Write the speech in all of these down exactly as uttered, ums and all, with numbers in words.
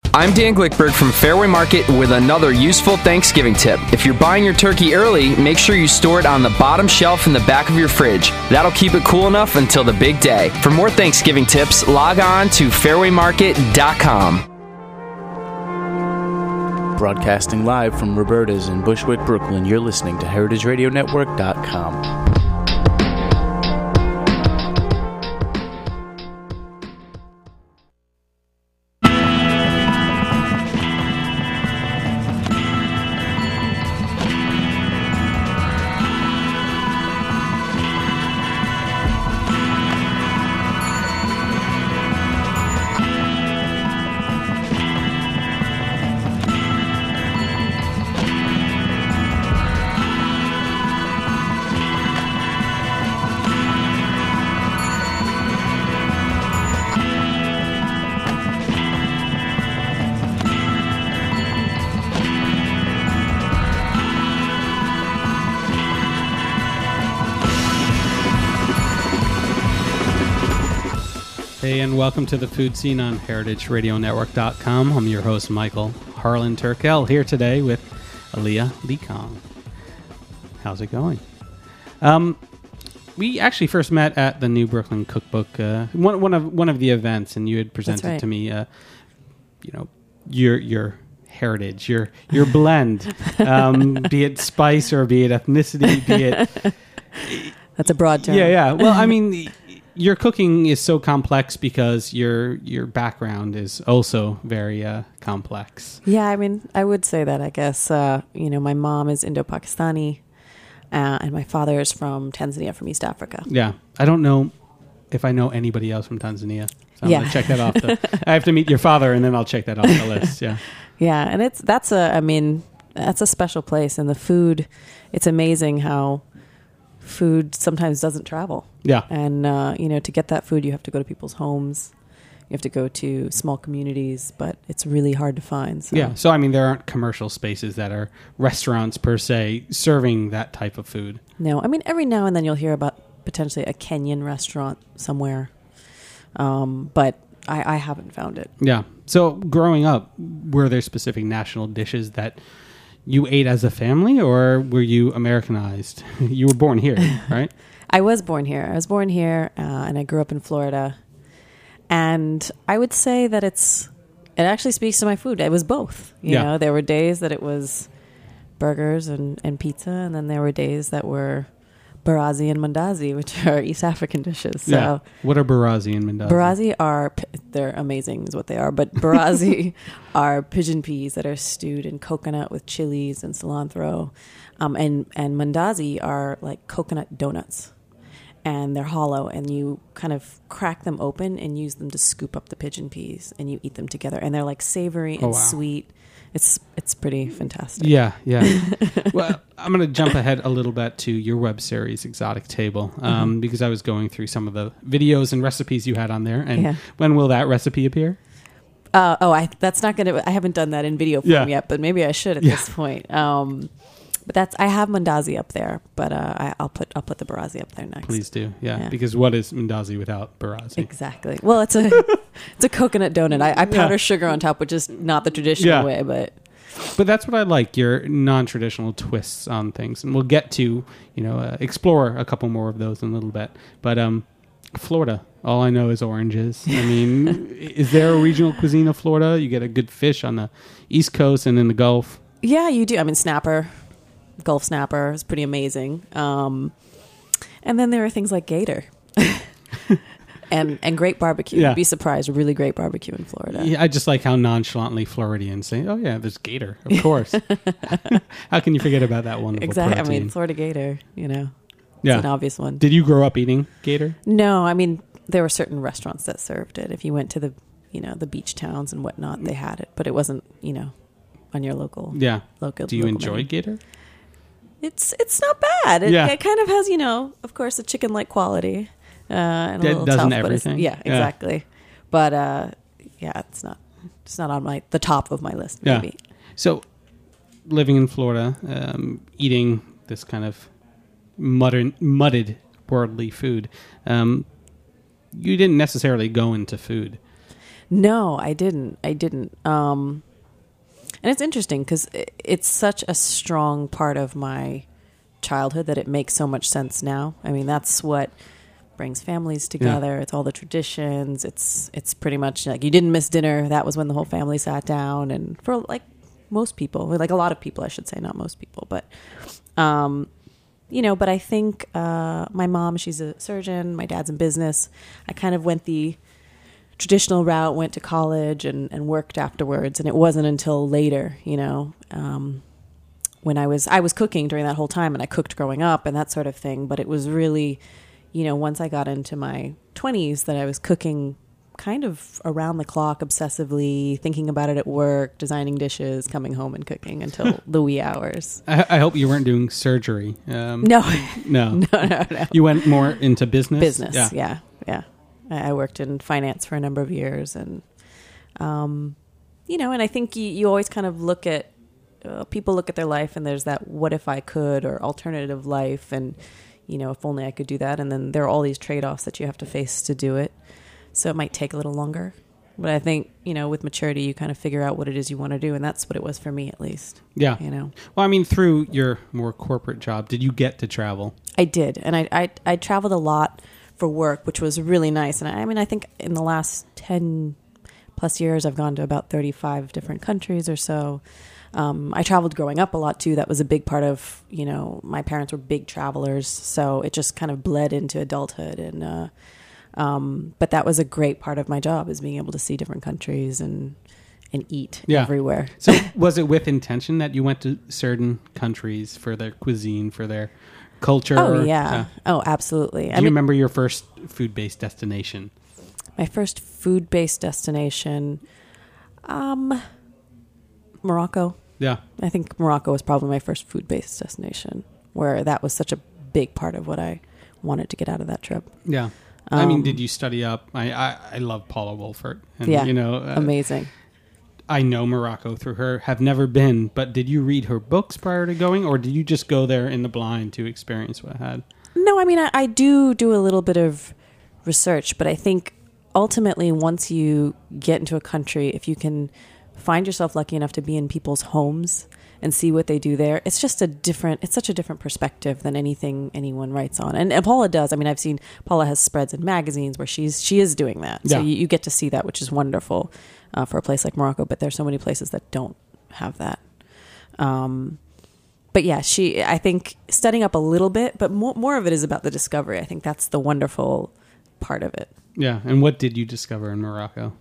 I'm Dan Glickberg from Fairway Market with another useful Thanksgiving tip. If you're buying your turkey early, make sure you store it on the bottom shelf in the back of your fridge. That'll keep it cool enough until the big day. For more Thanksgiving tips, log on to fairway market dot com. Broadcasting live from Roberta's in Bushwick, Brooklyn, you're listening to heritage radio network dot com. Hey, and welcome to the Food Scene on heritage radio network dot com. I'm your host, Michael Harlan Turkel, here today with Aaliyah Lee Kong. How's it going? Um, we actually first met at the New Brooklyn Cookbook, uh, one, one of one of the events, and you had presented right. to me, uh, you know, your your heritage, your your blend, um, be it spice or be it ethnicity, be it. That's a broad term. Yeah, yeah. Well, I mean. Your cooking is so complex because your your background is also very uh, complex. Yeah, I mean, I would say that, I guess. Uh, you know, my mom is Indo-Pakistani, uh, and my father is from Tanzania, from East Africa. Yeah. I don't know if I know anybody else from Tanzania. So I'm yeah. going to check that off. The, I have to meet your father, and then I'll check that off the list. Yeah. Yeah, and it's that's a, I mean, that's a special place. And the food, it's amazing how food sometimes doesn't travel. Yeah. And, uh, you know, to get that food, you have to go to people's homes. You have to go to small communities, but it's really hard to find. So. Yeah. So, I mean, there aren't commercial spaces that are restaurants per se serving that type of food. No. I mean, every now and then you'll hear about potentially a Kenyan restaurant somewhere. Um, but I, I haven't found it. Yeah. So, growing up, were there specific national dishes that you ate as a family, or were you Americanized? You were born here, right? I was born here. I was born here, uh, and I grew up in Florida. And I would say that it's it actually speaks to my food. It was both. You Yeah. know, there were days that it was burgers and, and pizza, and then there were days that were barazi and mandazi, which are East African dishes. So Yeah. What are barazi and mandazi? barazi are, they're amazing is what they are, but barazi are pigeon peas that are stewed in coconut with chilies and cilantro. Um, and, and mandazi are like coconut donuts. And they're hollow, and you kind of crack them open and use them to scoop up the pigeon peas, and you eat them together. And they're like savory and Oh, wow. sweet. It's it's pretty fantastic. Yeah, yeah. Well, I'm going to jump ahead a little bit to your web series, Exotic Table, um, mm-hmm. because I was going through some of the videos and recipes you had on there. And yeah. when will that recipe appear? Uh, oh, I that's not gonna. I haven't done that in video form Yeah. yet, but maybe I should at Yeah. this point. Um, but that's I have mandazi up there, but uh, I, I'll put I'll put the barazi up there next. Please do, yeah. Yeah. Because what is mandazi without barazi? Exactly. Well, it's a it's a coconut donut. I, I powder Yeah. sugar on top, which is not the traditional Yeah. way, but. But that's what I like, your non-traditional twists on things. And we'll get to, you know, uh, explore a couple more of those in a little bit. But um, Florida, all I know is oranges. I mean, is there a regional cuisine of Florida? You get a good fish on the East Coast and in the Gulf. Yeah, you do. I mean, snapper, Gulf snapper is pretty amazing. Um, and then there are things like gator. And and great barbecue. Yeah. You'd be surprised. Really great barbecue in Florida. Yeah, I just like how nonchalantly Floridians say, oh, yeah, there's gator, of course. How can you forget about that wonderful Exactly. protein? I mean, Florida gator, you know, yeah. it's an obvious one. Did you grow up eating gator? No, I mean, there were certain restaurants that served it. If you went to the, you know, the beach towns and whatnot, they had it. But it wasn't, you know, on your local. Yeah. Local. Do you local enjoy menu. gator? It's it's not bad. It, Yeah. it kind of has, you know, of course, a chicken-like quality. Uh, and a That little doesn't tough, but it's- everything? Yeah, Yeah. exactly. But uh, yeah, it's not it's not on my the top of my list. Yeah. Maybe. So, living in Florida, um, eating this kind of mudded, mudded worldly food, um, you didn't necessarily go into food. No, I didn't. I didn't. Um, and it's interesting because it's such a strong part of my childhood that it makes so much sense now. I mean, that's what brings families together. Yeah. It's all the traditions. It's it's pretty much like you didn't miss dinner. That was when the whole family sat down. And for like most people, like a lot of people, I should say, not most people, but, um, you know, but I think uh, my mom, she's a surgeon. My dad's in business. I kind of went the traditional route, went to college and, and worked afterwards. And it wasn't until later, you know, um, when I was, I was cooking during that whole time, and I cooked growing up and that sort of thing. But it was really, you know, once I got into my twenties that I was cooking kind of around the clock, obsessively, thinking about it at work, designing dishes, coming home and cooking until the wee hours. I, I hope you weren't doing surgery. Um, no. no. No, no, no. You went more into business? Business, yeah, yeah. yeah. I worked in finance for a number of years, and, um, you know, and I think you, you always kind of look at, uh, people look at their life and there's that what if I could or alternative life, and, you know, if only I could do that. And then there are all these trade-offs that you have to face to do it. So it might take a little longer. But I think, you know, with maturity, you kind of figure out what it is you want to do. And that's what it was for me, at least. Yeah. You know, well, I mean, through your more corporate job, did you get to travel? I did. And I, I, I traveled a lot for work, which was really nice. And I, I mean, I think in the last ten plus years, I've gone to about thirty-five different countries or so. Um, I traveled growing up a lot too. That was a big part of, you know, my parents were big travelers. So it just kind of bled into adulthood. And, uh, um, but that was a great part of my job, is being able to see different countries and, and eat yeah. everywhere. So was it with intention that you went to certain countries for their cuisine, for their culture? Oh, yeah. Uh, oh, absolutely. Do I you mean, remember your first food-based destination? My first food-based destination, um, Morocco. Yeah. I think Morocco was probably my first food-based destination, where that was such a big part of what I wanted to get out of that trip. Yeah. Um, I mean, did you study up? I, I, I love Paula Wolfert. And, yeah. You know, uh, amazing. I know Morocco through her, have never been, but did you read her books prior to going, or did you just go there in the blind to experience what I had? No, I mean, I, I do do a little bit of research, but I think ultimately once you get into a country, if you can find yourself lucky enough to be in people's homes and see what they do there, it's just a different, it's such a different perspective than anything anyone writes on. And, and Paula does. I mean, I've seen Paula has spreads in magazines where she's, she is doing that. So yeah. you, you get to see that, which is wonderful uh, for a place like Morocco, but there's so many places that don't have that. Um, but yeah, she, I think studying up a little bit, but more, more of it is about the discovery. I think that's the wonderful part of it. Yeah. And what did you discover in Morocco?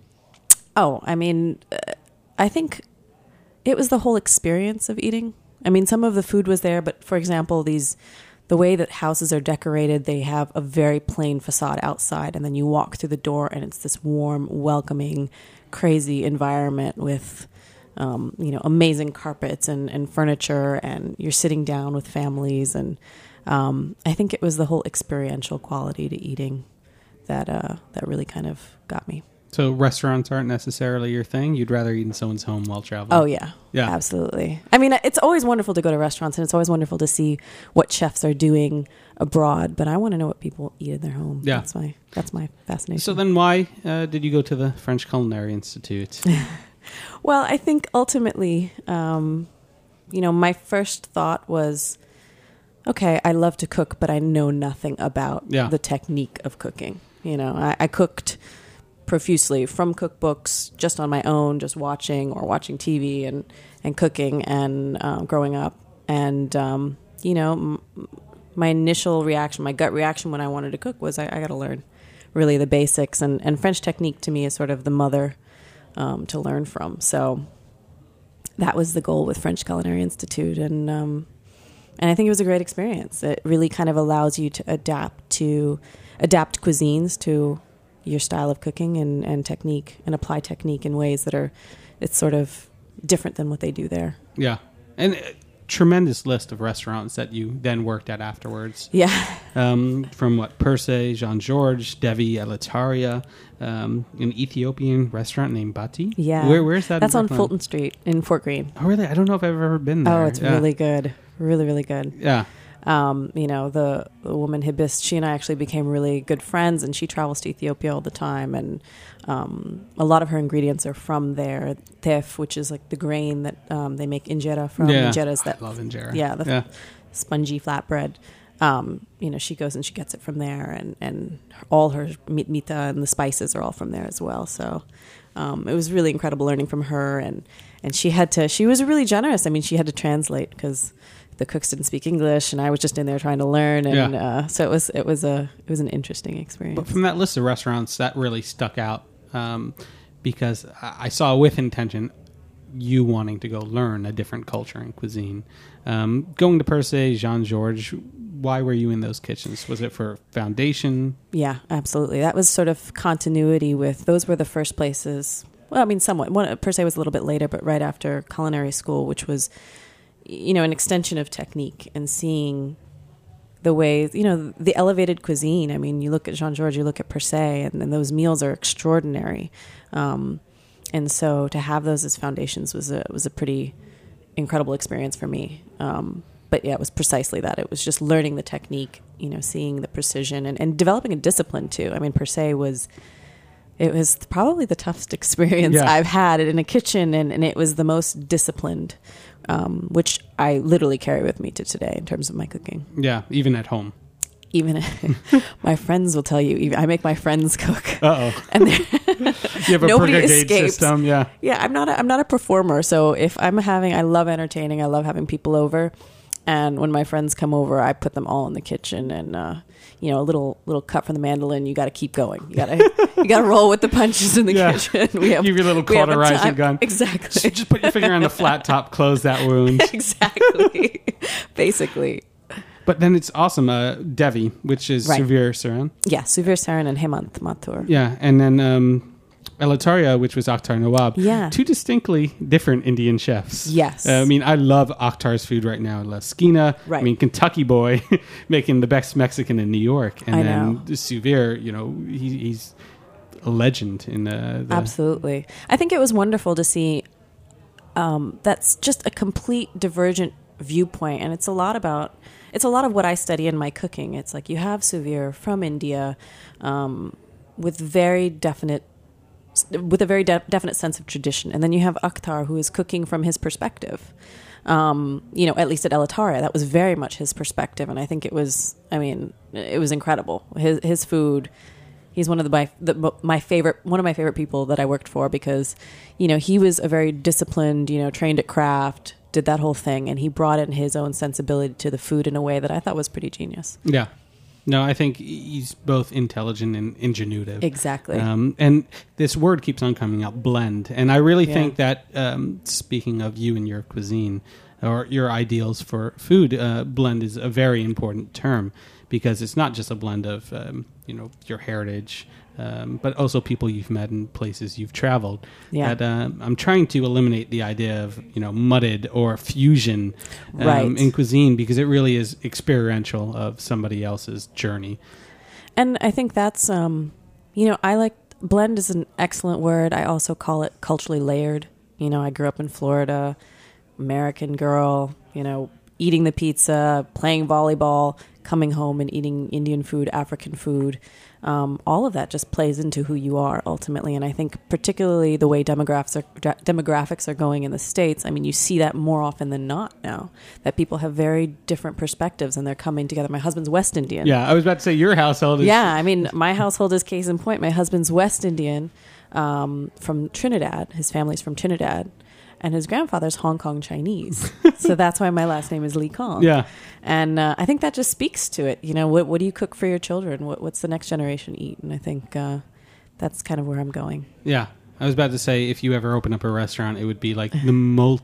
Oh, I mean, uh, I think it was the whole experience of eating. I mean, some of the food was there, but for example, these, the way that houses are decorated, they have a very plain facade outside, and then you walk through the door and it's this warm, welcoming, crazy environment with, um, you know, amazing carpets and, and furniture, and you're sitting down with families. And um, I think it was the whole experiential quality to eating that uh, that really kind of got me. So restaurants aren't necessarily your thing? You'd rather eat in someone's home while traveling? Oh, yeah. Yeah. Absolutely. I mean, it's always wonderful to go to restaurants, and it's always wonderful to see what chefs are doing abroad, but I want to know what people eat in their home. Yeah. That's my, that's my fascination. So then why uh, did you go to the French Culinary Institute? Well, I think ultimately, um, you know, my first thought was, okay, I love to cook, but I know nothing about yeah. the technique of cooking. You know, I, I cooked profusely from cookbooks, just on my own, just watching or watching T V and, and cooking and um, growing up. And, um, you know, m- my initial reaction, my gut reaction when I wanted to cook was I, I got to learn really the basics. And, and French technique to me is sort of the mother um, to learn from. So that was the goal with French Culinary Institute. And, um, and I think it was a great experience. It really kind of allows you to adapt to adapt cuisines to your style of cooking and, and technique, and apply technique in ways that are, it's sort of different than what they do there. Yeah. And a tremendous list of restaurants that you then worked at afterwards. Yeah. Um, from what, Perse, Jean-Georges, Devi Elitaria, um, an Ethiopian restaurant named Bati. Yeah. Where, where's that? That's on Fulton Street in Fort Greene. Oh, really? I don't know if I've ever been there. Oh, it's yeah. really good. Really, really good. Yeah. Um, you know, the, the woman Hibis, she and I actually became really good friends, and she travels to Ethiopia all the time. And Um, a lot of her ingredients are from there. Teff, which is like the grain that um, they make injera from. Yeah, Injera is that I love injera. Yeah, the yeah. spongy flatbread. Um, you know, she goes and she gets it from there, and, and all her mitmita and the spices are all from there as well. So um, it was really incredible learning from her, and, and she had to, she was really generous. I mean, she had to translate because the cooks didn't speak English, and I was just in there trying to learn, and Yeah. uh, so it was it was a it was an interesting experience. But from that list of restaurants, that really stuck out um, because I I saw with intention you wanting to go learn a different culture and cuisine. Um, going to Percé, Jean Georges, why were you in those kitchens? Was it for foundation? Yeah, absolutely. That was sort of continuity with, those were the first places, well, I mean, somewhat. One, Percé was a little bit later, but right after culinary school, which was, you know, an extension of technique and seeing the way, you know, the elevated cuisine. I mean, you look at Jean Georges, you look at Percé, and, and those meals are extraordinary. Um, and so to have those as foundations was a was a pretty incredible experience for me. Um, but yeah, it was precisely that. It was just learning the technique, you know, seeing the precision and, and developing a discipline too. I mean, Percé was, it was probably the toughest experience Yeah. I've had in a kitchen, and, and it was the most disciplined, um, which I literally carry with me to today in terms of my cooking. Yeah, even at home. Even my friends will tell you, even, I make my friends cook. Uh oh. And they're You have a Nobody brigade escapes. system, yeah. Yeah, I'm not. A, I'm not a performer. So if I'm having, I love entertaining. I love having people over, and when my friends come over, I put them all in the kitchen, and uh, you know, a little little cut from the mandolin. You got to keep going. You got to you got to roll with the punches in the Yeah. kitchen. We have Give your little we have a cauterizing time- gun. Exactly. Just, just put your finger on the flat top, close that wound. exactly. Basically, But then it's awesome. Uh, Devi, which is Right. Suvir Saran. yeah. Suvir Saran and Hemant Mathur. Yeah, and then um, Elataria, which was Akhtar Nawab. Yeah. Two distinctly different Indian chefs. Yes. Uh, I mean, I love Akhtar's food right now. I love Skina. Right. I mean, Kentucky boy making the best Mexican in New York. And I then know. Suvir, you know, he, he's a legend in uh, the... Absolutely. I think it was wonderful to see um, that's just a complete divergent viewpoint. And it's a lot about, it's a lot of what I study in my cooking. It's like you have Suvir from India um, with very definite, with a very de- definite sense of tradition. And then you have Akhtar, who is cooking from his perspective. Um, you know, at least at Elataria, that was very much his perspective. And I think it was, I mean, it was incredible. His, his food... He's one of the my, the my favorite one of my favorite people that I worked for, because, you know, he was a very disciplined, you know, trained at craft, did that whole thing, and he brought in his own sensibility to the food in a way that I thought was pretty genius. Yeah. No, I think he's both intelligent and ingenuitive. Exactly. Um, and this word keeps on coming up, blend. And I really Yeah. think that, um, speaking of you and your cuisine, or your ideals for food, uh, blend is a very important term, because it's not just a blend of, um, you know, your heritage, um, but also people you've met and places you've traveled. Yeah. That, uh, I'm trying to eliminate the idea of, you know, mudded or fusion um, Right. in cuisine, because it really is experiential of somebody else's journey. And I think that's, um, you know, I like, blend is an excellent word. I also call it culturally layered. You know, I grew up in Florida, American girl, you know, eating the pizza, playing volleyball, coming home and eating Indian food, African food. Um, all of that just plays into who you are ultimately. And I think particularly the way demographics are, demographics are going in the States, I mean, you see that more often than not now, that people have very different perspectives and they're coming together. My husband's West Indian. Yeah, I was about to say your household is... Yeah, I mean, my household is case in point. My husband's West Indian um, from Trinidad. His family's from Trinidad. And his grandfather's Hong Kong Chinese. So that's why my last name is Lee Kong. Yeah. And uh, I think that just speaks to it. You know, what what do you cook for your children? What What's the next generation eat? And I think uh, that's kind of where I'm going. Yeah. I was about to say, if you ever open up a restaurant, it would be like the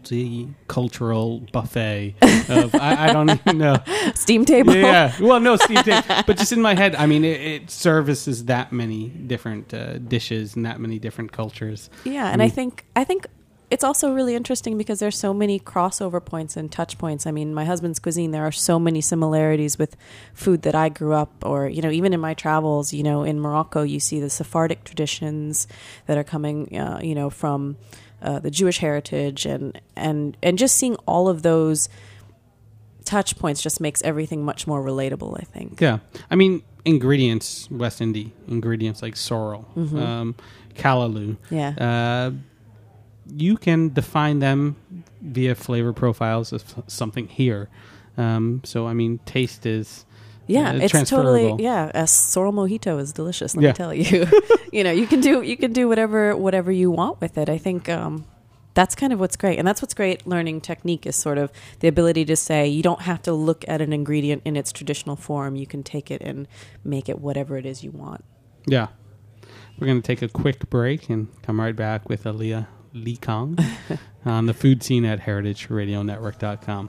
multicultural buffet of, I, I don't even know. Steam table. Yeah. Well, no, Steve did. But just in my head, I mean, it, it services that many different uh, dishes and that many different cultures. Yeah, and I think I think it's also really interesting because there's so many crossover points and touch points. I mean, my husband's cuisine, there are so many similarities with food that I grew up, or, you know, even in my travels, you know, in Morocco, you see the Sephardic traditions that are coming, uh, you know, from uh, the Jewish heritage, and, and, and just seeing all of those touch points just makes everything much more relatable, I think. Yeah. I mean, ingredients, West Indian ingredients like sorrel, Mm-hmm. um, callaloo. Yeah. Uh, you can define them via flavor profiles of something here. Um, so, I mean, taste is Yeah, uh, it's transferable. totally yeah. A sorrel mojito is delicious. Let Yeah. me tell you. You know, you can do you can do whatever whatever you want with it. I think um, that's kind of what's great, and that's what's great. Learning technique is sort of the ability to say you don't have to look at an ingredient in its traditional form. You can take it and make it whatever it is you want. Yeah. We're going to take a quick break and come right back with Aaliyah Lee Kong on the food scene at heritage radio network dot com.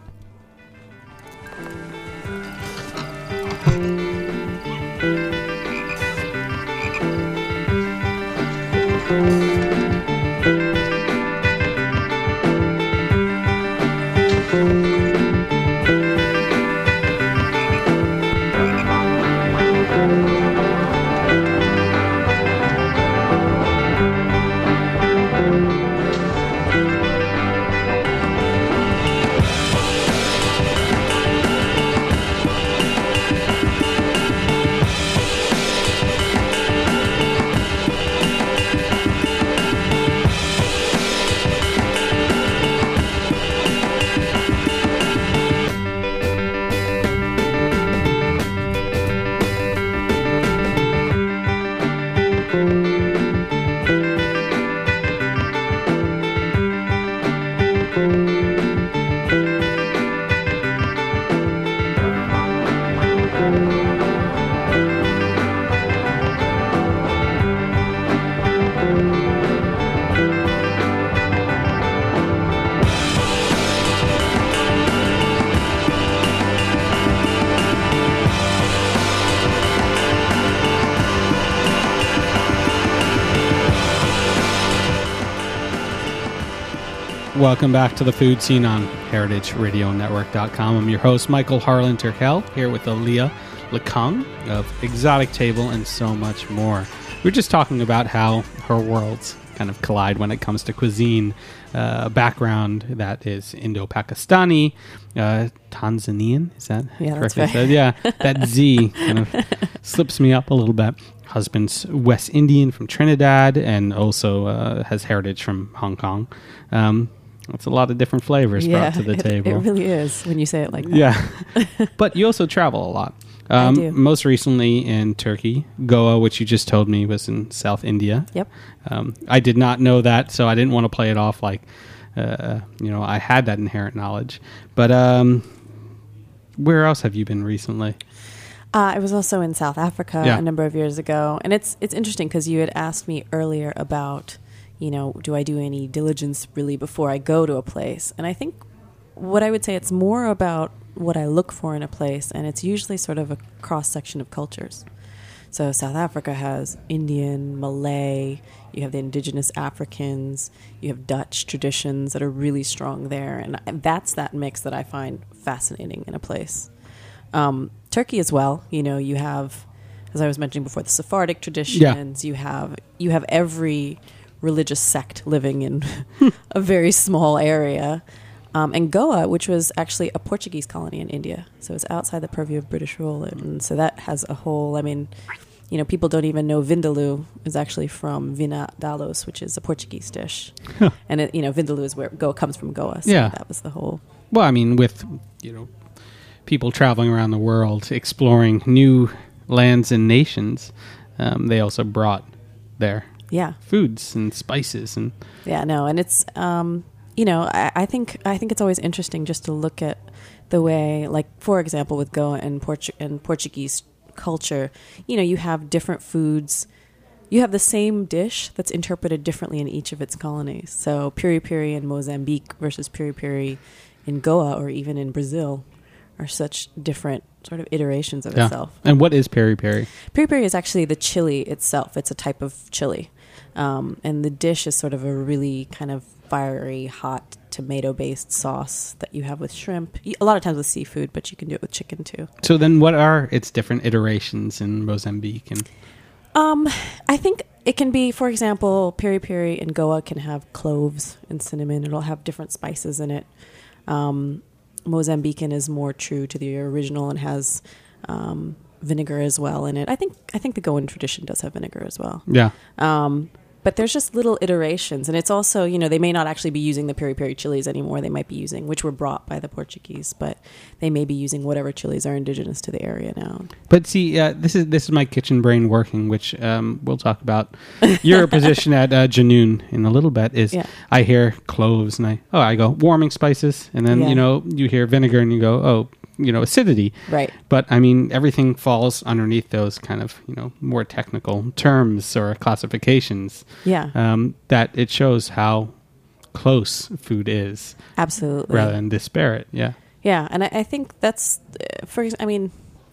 Welcome back to the food scene on heritage radio network dot com. I'm your host, Michael Harlan Turkel, here with Aaliyah Lee Kong of Exotic Table and so much more. We were just talking about how her worlds kind of collide when it comes to cuisine. Uh, a background that is Indo-Pakistani, uh, Tanzanian, is that Yeah, that's correctly right. said? Yeah, that Z kind of slips me up a little bit. Husband's West Indian from Trinidad and also uh, has heritage from Hong Kong. Um, that's a lot of different flavors Yeah, brought to the it, table. it really is when you say it like that. Yeah. But you also travel a lot. Um, I do. Most recently in Turkey. Goa, which you just told me was in South India. Yep. Um, I did not know that, so I didn't want to play it off like, uh, you know, I had that inherent knowledge. But um, where else have you been recently? Uh, I was also in South Africa Yeah. a number of years ago, and it's it's interesting because you had asked me earlier about, you know, do I do any diligence really before I go to a place? And I think what I would say it's more about what I look for in a place, and it's usually sort of a cross section of cultures. So South Africa has Indian, Malay, you have the indigenous Africans, you have Dutch traditions that are really strong there, and that's that mix that I find fascinating in a place. Um, Turkey as well, you know, you have, as I was mentioning before, the Sephardic traditions. You have you have every religious sect living in a very small area. Um, and Goa, which was actually a Portuguese colony in India, so it's outside the purview of British rule, and so that has a whole. I mean, you know, people don't even know vindaloo is actually from Vina Dalos, which is a Portuguese dish, Huh. and it, you know, vindaloo is where Goa comes from Goa. So Yeah. that was the whole. Well, I mean, with, you know, people traveling around the world, exploring new lands and nations, um, they also brought their Yeah. foods and spices and Yeah, no, and it's um, you know, I, I think I think it's always interesting just to look at the way, like for example, with Goa and Portu- and Portuguese culture, you know, you have different foods. You have the same dish that's interpreted differently in each of its colonies. So piri piri in Mozambique versus piri piri in Goa or even in Brazil are such different sort of iterations of yeah. itself. And what is peri peri? Piri piri is actually the chili itself. It's a type of chili. Um, and the dish is sort of a really kind of fiery, hot, tomato-based sauce that you have with shrimp. Y- A lot of times with seafood, but you can do it with chicken too. So then what are its different iterations in Mozambique? And Um, I think it can be, for example, piri piri in Goa can have cloves and cinnamon. It'll have different spices in it. Um, Mozambican is more true to the original and has um, vinegar as well in it. I think I think the Goan tradition does have vinegar as well. Yeah. Um, but there's just little iterations, and it's also, you know, they may not actually be using the peri peri chilies anymore. They might be using, which were brought by the Portuguese, but they may be using whatever chilies are indigenous to the area now. But see, uh, this is this is my kitchen brain working, which um, we'll talk about. Your position at uh, Janoon in a little bit is Yeah. I hear cloves and I oh I go warming spices, and then Yeah. you know you hear vinegar and you go oh you know acidity. Right. But I mean everything falls underneath those kind of you know more technical terms or classifications. Yeah. Um, that it shows how close food is Absolutely. rather than disparate. Yeah. Yeah, and I, I think that's, uh, for ex- I mean,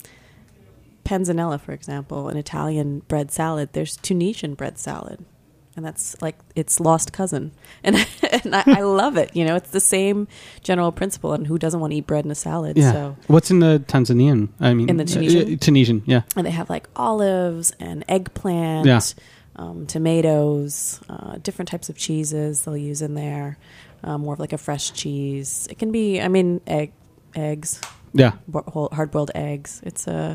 panzanella, for example, an Italian bread salad. There's Tunisian bread salad, and that's like its lost cousin, and and I, I love it. You know, it's the same general principle, and who doesn't want to eat bread in a salad? Yeah. So, What's in the Tanzanian? I mean, In the uh, Tunisian? uh, Tunisian, yeah. and they have like olives and eggplant, Yeah. um, tomatoes, uh, different types of cheeses they'll use in there. Um, more of like a fresh cheese. It can be, I mean, egg, eggs. Yeah. bo- whole hard-boiled eggs. It's a,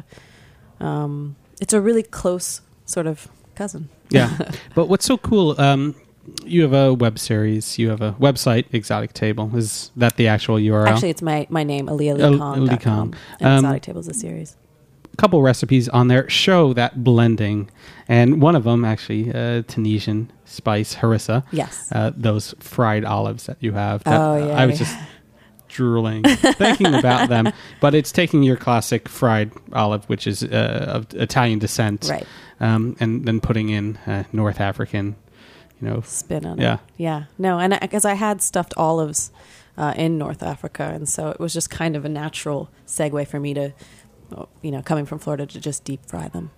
um, it's a really close sort of cousin. Yeah. But what's so cool, um, you have a web series, you have a website, Exotic Table. Is that the actual U R L? Actually, it's my, my name, Aliyah Al- Lee Kong dot com. Kong. And Um, Exotic Table is a series. a couple recipes on there show that blending. And one of them, actually, uh, Tunisian spice, harissa. Yes. Uh, those fried olives that you have. That, Oh, yeah, I was yeah. just drooling thinking about them. But it's taking your classic fried olive, which is uh, of Italian descent. Right. Um, and then putting in uh, North African, you know. Spin on Yeah. it. Yeah. No, and because I, I had stuffed olives uh, in North Africa, and so it was just kind of a natural segue for me to, well, you know, coming from Florida, to just deep fry them.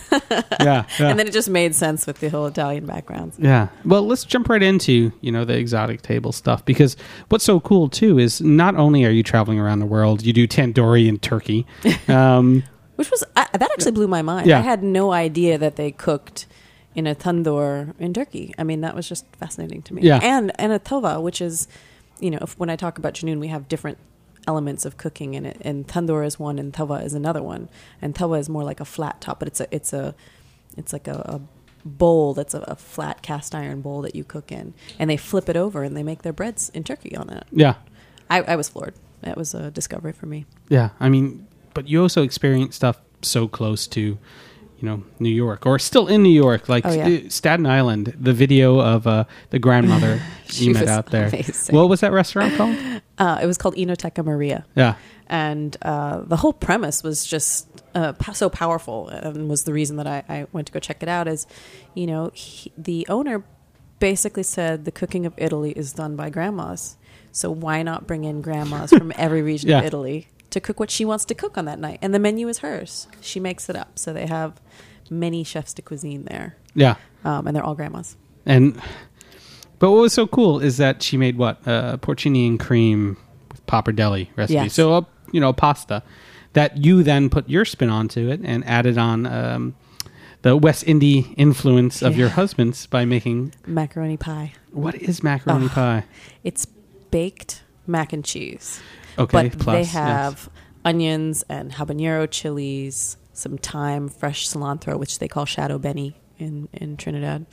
Yeah, yeah. And then it just made sense with the whole Italian background. Yeah. Well, let's jump right into, you know, the Exotic Table stuff, because what's so cool too is not only are you traveling around the world, you do tandoori in Turkey. Um, Which was, I, that actually blew my mind. Yeah. I had no idea that they cooked in a tandoor in Turkey. I mean, that was just fascinating to me. Yeah. And, and a tova, which is, you know, if, when I talk about Janoon, we have different elements of cooking in it. And tandoor is one and tava is another one. And tava is more like a flat top, but it's a, it's a, it's like a, a bowl that's a, a flat cast iron bowl that you cook in. And they flip it over and they make their breads in Turkey on that. yeah. I, I was floored. That was a discovery for me. Yeah. I mean, but you also experience stuff so close to, you know, New York, or still in New York, like Oh, yeah. uh, Staten Island, the video of uh, the grandmother She you met was out there. amazing. What was that restaurant called? Uh, it was called Enoteca Maria. Yeah. And uh, the whole premise was just uh, po- so powerful, and was the reason that I, I went to go check it out. Is, you know, he, the owner basically said the cooking of Italy is done by grandmas, so why not bring in grandmas from every region Yeah. of Italy to cook what she wants to cook on that night? And the menu is hers; she makes it up. So they have many chefs de cuisine there, Yeah. um, and they're all grandmas. And, but what was so cool is that she made what? Uh, porcini and cream with pappardelle recipe. Yes. So, a, you know, pasta that you then put your spin onto it and added on um, the West Indie influence of Yeah. your husband's by making, Macaroni pie. what is macaroni Oh. pie? It's baked mac and cheese. Okay, But plus, they yes. have onions and habanero chilies, some thyme, fresh cilantro, which they call shadow benny in, in Trinidad.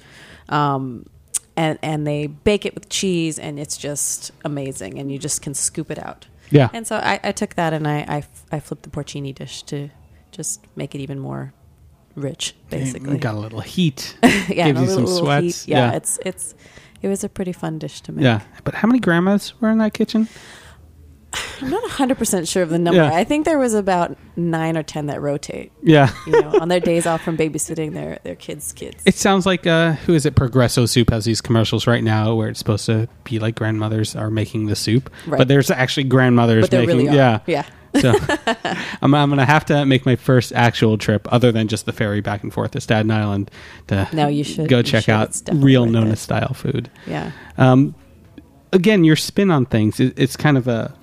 Um, and, and they bake it with cheese, and it's just amazing. And you just can scoop it out. Yeah. And so I, I took that and I, I, I flipped the porcini dish to just make it even more rich, basically. Got a little heat. yeah, gives and a you little, some little sweats. heat. Yeah, Yeah. it's it's it was a pretty fun dish to make. Yeah. But how many grandmas were in that kitchen? I'm not one hundred percent sure of the number. Yeah. I think there was about nine or ten that rotate, Yeah. you know, on their days off from babysitting their, their kids' kids. It sounds like, uh, who is it? Progresso Soup has these commercials right now where it's supposed to be like grandmothers are making the soup. Right. But there's actually grandmothers But there making, really are. yeah. Yeah. So I'm, I'm going to have to make my first actual trip other than just the ferry back and forth to Staten Island to No, you should. go You check should. out It's definitely real worth Nona it. style food. Yeah. Um, again, your spin on things, it, it's kind of a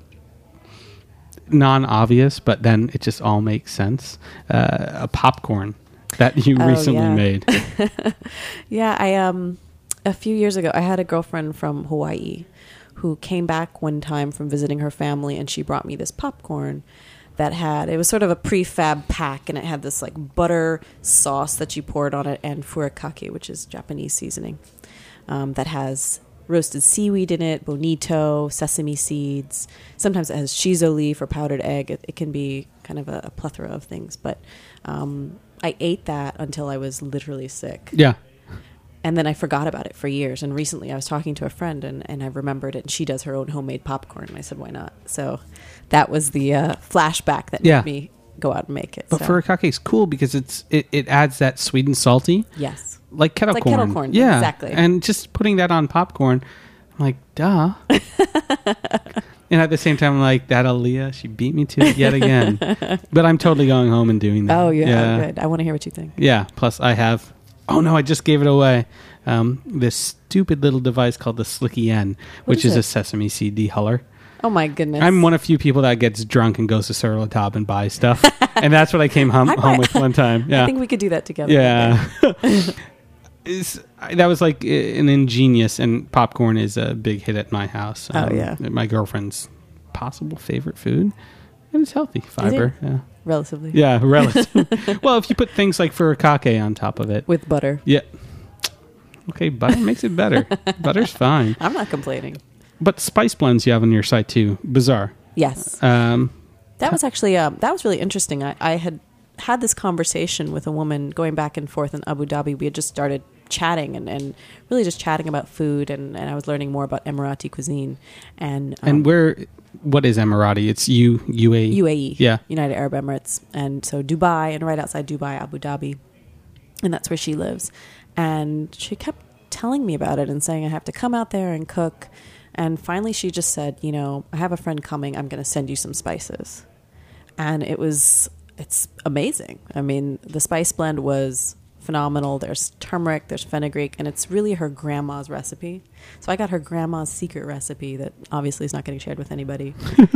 non-obvious, but then it just all makes sense. Uh, a popcorn that you Oh, recently yeah. made. Yeah, I um a few years ago I had a girlfriend from Hawaii who came back one time from visiting her family, and she brought me this popcorn that had, it was sort of a prefab pack, and it had this like butter sauce that you poured on it, and furikake, which is Japanese seasoning, um, that has roasted seaweed in it, bonito, sesame seeds. Sometimes it has shiso leaf or powdered egg. It, it can be kind of a, a plethora of things. But um, I ate that until I was literally sick. Yeah. And then I forgot about it for years. And recently I was talking to a friend, and, and I remembered it. And she does her own homemade popcorn. And I said, why not? So that was the uh, flashback that Yeah. made me go out and make it. But so. furikake is cool because it's it, it adds that sweet and salty. Yes. Like kettle It's like corn. kettle corn, Yeah. exactly. And just putting that on popcorn, I'm like, duh. And at the same time, I'm like, that Aaliyah, she beat me to it yet again. But I'm totally going home and doing that. Oh, yeah. yeah. Good. I want to hear what you think. Yeah. Plus, I have, oh no, I just gave it away. Um, this stupid little device called the Slicky N, which is is, a it? sesame seed dehuller. Oh, my goodness. I'm one of few people that gets drunk and goes to Sur La Table and buys stuff. And that's what I came home, I home might- with one time. Yeah. I think we could do that together. Yeah. It's- that was like an ingenious, and popcorn is a big hit at my house. Oh, yeah. My girlfriend's possible favorite food. And it's healthy. Fiber. Yeah. Relatively. Yeah, relative. Well, if you put things like furikake on top of it. With butter. Yeah. Okay, butter makes it better. Butter's fine. I'm not complaining. But spice blends you have on your site too. Bizarre. Yes. Um, That was actually, um, that was really interesting. I, I had had this conversation with a woman going back and forth in Abu Dhabi. We had just started chatting and, and really just chatting about food, and, and I was learning more about Emirati cuisine. And um, and where, what is Emirati? It's U, U A E. U A E. Yeah. United Arab Emirates. And so Dubai, and right outside Dubai, Abu Dhabi. And that's where she lives. And she kept telling me about it and saying I have to come out there and cook. And finally she just said, you know, I have a friend coming. I'm going to send you some spices. And it was, it's amazing. I mean, the spice blend was phenomenal. There's turmeric, there's fenugreek, and it's really her grandma's recipe. So I got her grandma's secret recipe that obviously is not getting shared with anybody.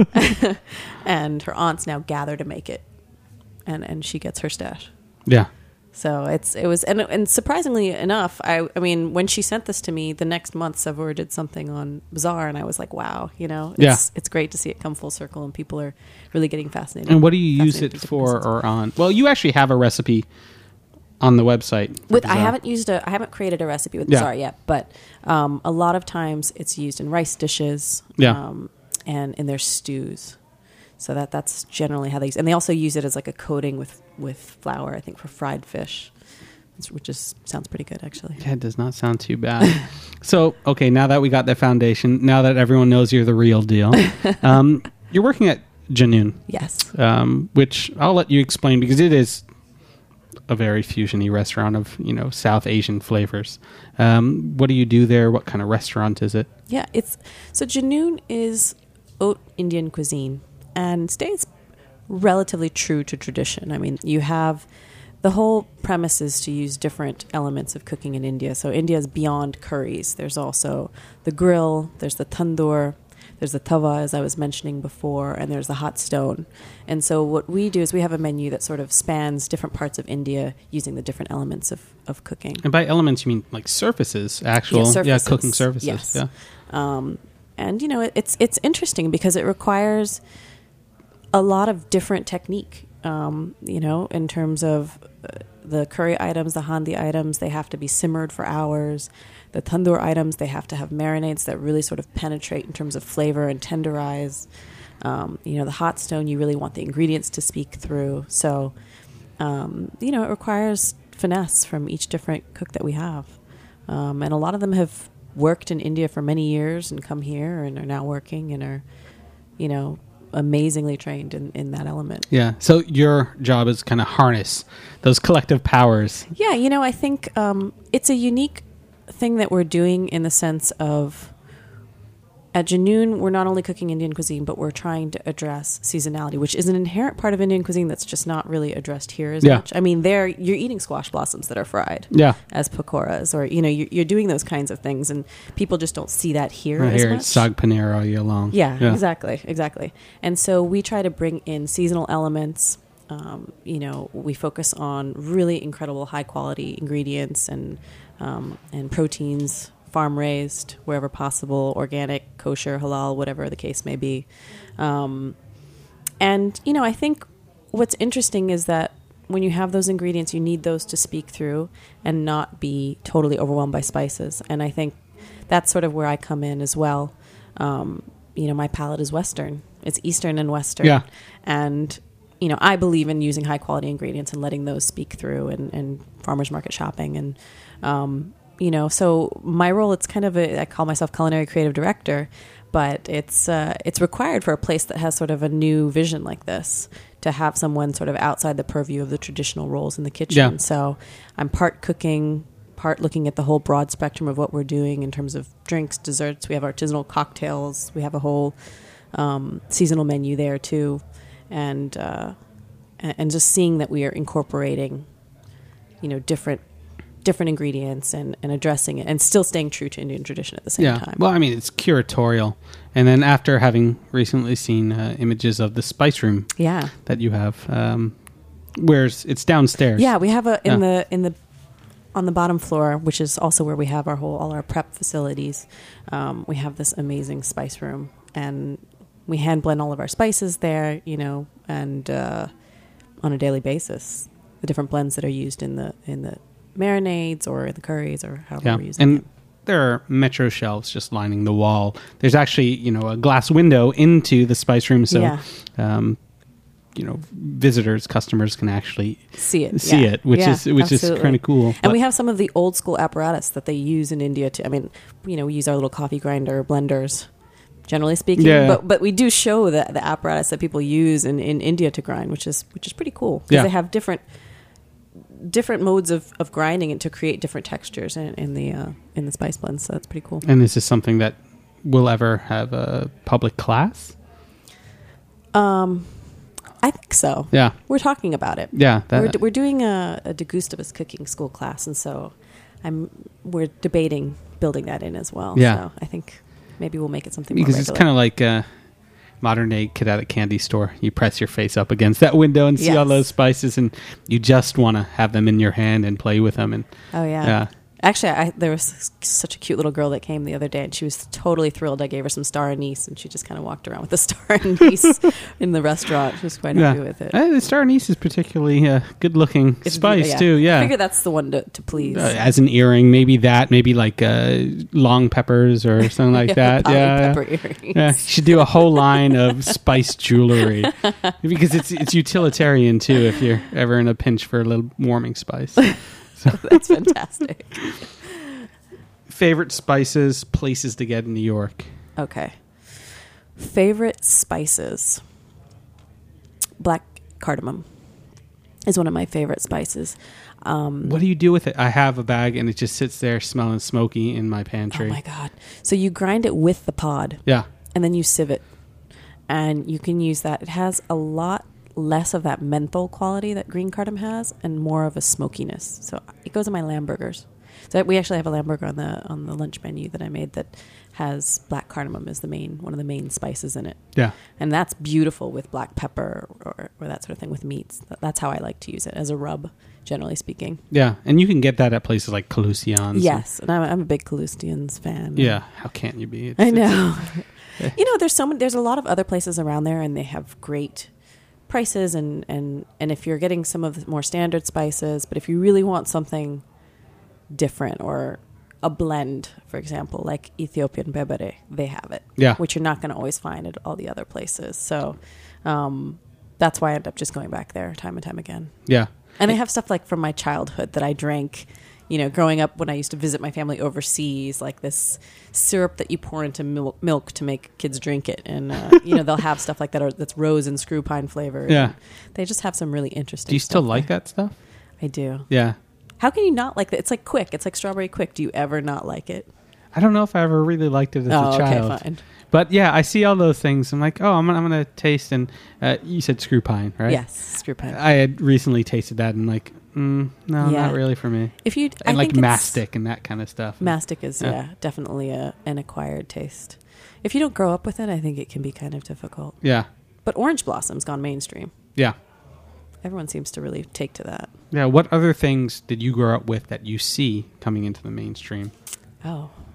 And her aunts now gather to make it. And and she gets her stash. Yeah. So it's it was and and surprisingly enough, I I mean when she sent this to me, the next month Savur did something on Bazaar, and I was like, wow, you know, it's Yeah. it's great to see it come full circle, and people are really getting fascinated. And what do you use fascinated it with for different or on? Well, you actually have a recipe on the website. for With I Bazaar. haven't used a I haven't created a recipe with Yeah. Bazaar yet, but um, a lot of times it's used in rice dishes, Yeah. um, and in their stews. So that that's generally how they use, and they also use it as like a coating with with flour, I think, for fried fish, which is sounds pretty good actually. Yeah, it does not sound too bad. So, okay, now that we got that foundation, now that everyone knows you're the real deal, um, you're working at Janoon, Yes. um, which I'll let you explain because it is a very fusiony restaurant of, you know, South Asian flavors. Um, what do you do there? What kind of restaurant is it? Yeah, it's so Janoon is haute Indian cuisine and stays relatively true to tradition. I mean, you have the whole premise is to use different elements of cooking in India. So India is beyond curries. There's also the grill, there's the tandoor, there's the tawa, as I was mentioning before, and there's the hot stone. And so what we do is we have a menu that sort of spans different parts of India using the different elements of, of cooking. And by elements, you mean like surfaces, actual, Yeah, yeah, surfaces. cooking surfaces. Yes. Yeah. Um, and you know, it, it's it's interesting because it requires a lot of different technique. Um, you know, in terms of uh, the curry items, the handi items, they have to be simmered for hours. The tandoor items, they have to have marinades that really sort of penetrate in terms of flavor and tenderize. Um, you know, the hot stone, you really want the ingredients to speak through. So, um, you know, it requires finesse from each different cook that we have. Um, and a lot of them have worked in India for many years and come here and are now working and are, you know, amazingly trained in, in that element. Yeah. So your job is kind of harness those collective powers. Yeah, you know, I think um, it's a unique thing that we're doing in the sense of at Janoon, we're not only cooking Indian cuisine, but we're trying to address seasonality, which is an inherent part of Indian cuisine that's just not really addressed here as Yeah. much. I mean, there you're eating squash blossoms that are fried Yeah. as pakoras, or you know, you're, you're doing those kinds of things, and people just don't see that here Right as here much. it's sag paneer all year long. Yeah, exactly, exactly. And so we try to bring in seasonal elements. Um, you know, we focus on really incredible high quality ingredients and um, and proteins farm raised wherever possible, organic, kosher, halal, whatever the case may be. Um, and, you know, I think what's interesting is that when you have those ingredients, you need those to speak through and not be totally overwhelmed by spices. And I think that's sort of where I come in as well. Um, you know, my palate is Western. It's Eastern and Western. Yeah. And, you know, I believe in using high quality ingredients and letting those speak through and, and farmers market shopping. And, um, you know, so my role, it's kind of a, I call myself culinary creative director, but it's, uh, it's required for a place that has sort of a new vision like this to have someone sort of outside the purview of the traditional roles in the kitchen. Yeah. So I'm part cooking, part looking at the whole broad spectrum of what we're doing in terms of drinks, desserts. We have artisanal cocktails. We have a whole um, seasonal menu there too. And, uh, and just seeing that we are incorporating, you know, different different ingredients and, and addressing it and still staying true to Indian tradition at the same yeah. time. Well, I mean, it's curatorial. And then after having recently seen uh, images of the spice room Yeah. that you have, um, where's it's downstairs. Yeah, we have a in Yeah. the in the on the bottom floor, which is also where we have our whole all our prep facilities. Um, we have this amazing spice room, and we hand blend all of our spices there, you know, and uh, on a daily basis, the different blends that are used in the in the marinades or the curries or however Yeah. we're using And them. there are metro shelves just lining the wall. There's actually, you know, a glass window into the spice room. So, Yeah. um, you know, visitors, customers can actually See it, see yeah. it, which Yeah, is which absolutely. is kind of cool. And But- we have some of the old school apparatus that they use in India too. I mean, you know, we use our little coffee grinder blenders, generally speaking. Yeah. But but we do show the the apparatus that people use in, in India to grind, which is which is pretty cool because Yeah. they have different different modes of, of grinding it to create different textures in, in the uh, in the spice blends. So that's pretty cool. And is this something that will ever have a public class? Um, I think so. Yeah. We're talking about it. Yeah. That, We're, d- we're doing a, a Degustivus cooking school class, and so I'm we're debating building that in as well. Yeah. So I think maybe we'll make it something because more it's regular. kind of like a modern day kid at a candy store. You press your face up against that window and see Yes. all those spices, and you just want to have them in your hand and play with them. And Oh yeah. yeah. Actually, I, there was such a cute little girl that came the other day, and she was totally thrilled. I gave her some star anise, and she just kind of walked around with the star anise in the restaurant. She was quite happy with it. Uh, the star anise is particularly uh, good looking It's- spice yeah. too. Yeah. I figure that's the one to, to please. Uh, as an earring, maybe that, maybe like uh, long peppers or something like Yeah, that. poly Yeah, pepper earrings. yeah. You should do a whole line of spice jewelry because it's it's utilitarian too. If you're ever in a pinch for a little warming spice. That's fantastic. Favorite spices, places to get in New York. Okay. Favorite spices. Black cardamom is one of my favorite spices. Um, What do you do with it? I have a bag and it just sits there smelling smoky in my pantry. oh my God. So you grind it with the pod Yeah, and then you sieve it. And you can use that. It has a lot less of that menthol quality that green cardamom has and more of a smokiness. So it goes in my lamb burgers. So we actually have a lamb burger on the on the lunch menu that I made that has black cardamom as the main one of the main spices in it. yeah. And that's beautiful with black pepper or, or that sort of thing with meats. That's how I like to use it as a rub, generally speaking. Yeah, and you can get that at places like Calusion's. Yes, and I'm, I'm a big Calustians fan. Yeah, how can't you be? It's, I it's- know. You know, there's so many, there's a lot of other places around there, and they have great prices. And, and, and if you're getting some of the more standard spices, but if you really want something different or a blend, for example, like Ethiopian bebere, they have it. Yeah. Which you're not going to always find at all the other places. So um, that's why I end up just going back there time and time again. yeah. And I have stuff like from my childhood that I drank, you know, growing up when I used to visit my family overseas, like this syrup that you pour into mil- milk to make kids drink it. And, uh, you know, they'll have stuff like that or that's rose and screw pine flavored. Yeah. And they just have some really interesting Do you still stuff like there. that stuff? I do. Yeah. How can you not like that? It's like Quick. It's like strawberry Quick. Do you ever not like it? I don't know if I ever really liked it as oh, a child. okay, fine. But yeah, I see all those things. I'm like, oh, I'm gonna, I'm gonna taste. And uh, you said screw pine, right? Yes, screw pine. I had recently tasted that and like, mm, no, Yeah. not really for me. If you And I like think it's- mastic and that kind of stuff. Mastic is, Yeah. yeah, definitely a, an acquired taste. If you don't grow up with it, I think it can be kind of difficult. Yeah, But Orange Blossom's gone mainstream. yeah, Everyone seems to really take to that. yeah. What other things did you grow up with that you see coming into the mainstream? Oh,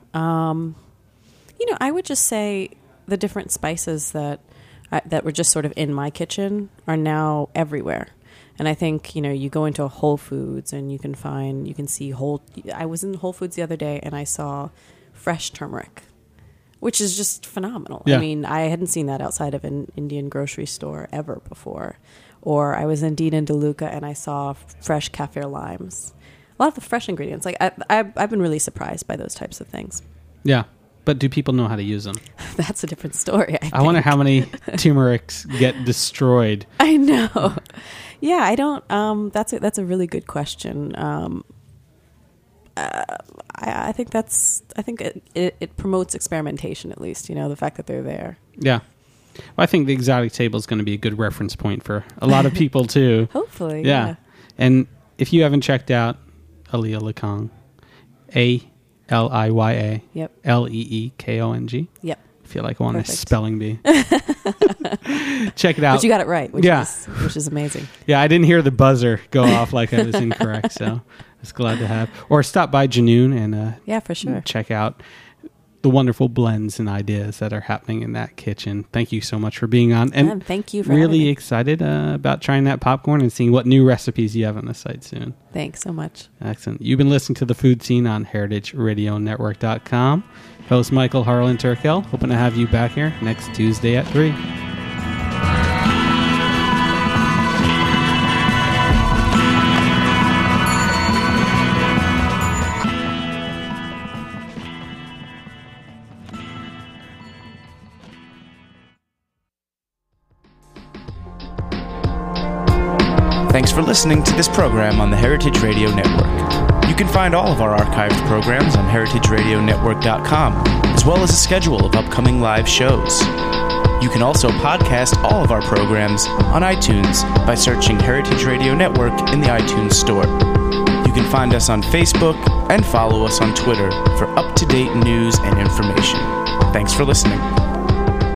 Um, you know, I would just say the different spices that uh, that were just sort of in my kitchen are now everywhere. And I think, you know, you go into a Whole Foods and you can find, you can see whole, I was in Whole Foods the other day and I saw fresh turmeric, which is just phenomenal. Yeah. I mean, I hadn't seen that outside of an Indian grocery store ever before. Or I was in Dean and DeLuca and I saw fresh kaffir limes. A lot of the fresh ingredients. Like I, I, I've been really surprised by those types of things. Yeah. But do people know how to use them? That's a different story. I, I wonder how many turmerics get destroyed. I know. Yeah, I don't. Um, that's a, that's a really good question. Um, uh, I, I think that's. I think it, it, it promotes experimentation, at least. You know, the fact that they're there. Yeah. Well, I think the exotic table is going to be a good reference point for a lot of people too. Hopefully. Yeah. yeah. And if you haven't checked out Aliya Leekong, A L I Y A Yep. L E E K O N G. Yep. I feel like I want a Perfect. spelling bee. Check it out. But you got it right, which Yeah. is which is amazing. Yeah, I didn't hear the buzzer go off like I was incorrect, so I was glad to have. Or stop by Janoon and uh, Yeah, for sure. check out the wonderful blends and ideas that are happening in that kitchen. Thank you so much for being on. And And thank you for really having me. excited uh, about trying that popcorn and seeing what new recipes you have on the site soon. Thanks so much. Excellent. You've been listening to The Food Scene on heritage radio network dot com. Host Michael Harlan Turkel. Hoping to have you back here next Tuesday at three. Thanks for listening to this program on the Heritage Radio Network. You can find all of our archived programs on heritage radio network dot com, as well as a schedule of upcoming live shows. You can also podcast all of our programs on iTunes by searching Heritage Radio Network in the iTunes Store. You can find us on Facebook and follow us on Twitter for up-to-date news and information. Thanks for listening.